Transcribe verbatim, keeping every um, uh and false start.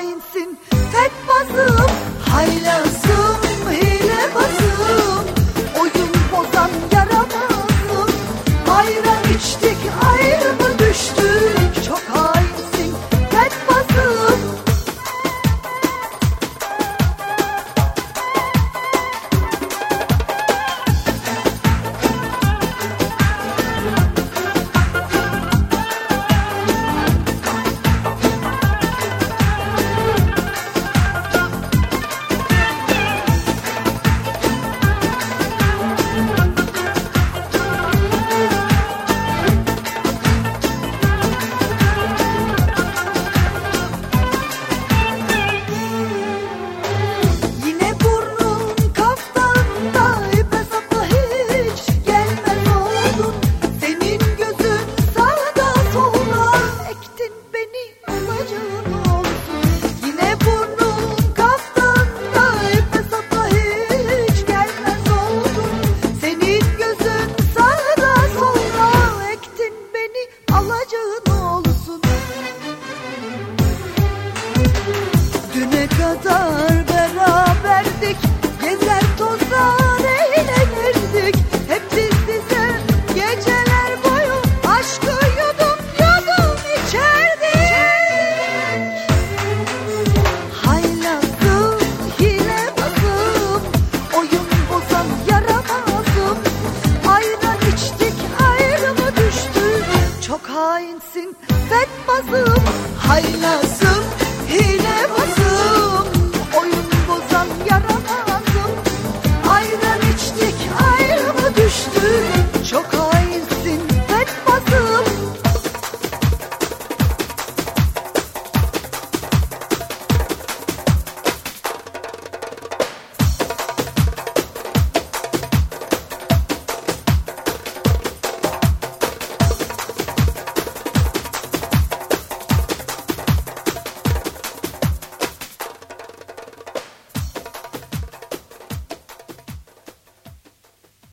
hainsin, fetbazım, haylazım, hilebazım, oyun bozan yaramazım. Ayran içtik, ayrı mı düştük? Çok hainsin, fetbazım. Düne kadar beraberdik, gezer tozar eğlenirdik. Hep biz bize geceler boyu aşkı yudum yudum içerdik. Haylazım, hilebazım, oyun bozan yaramazım. Ayran içtik, ayrı mı düştük? Çok hainsin, fetbazım, haylazım, hilebazım.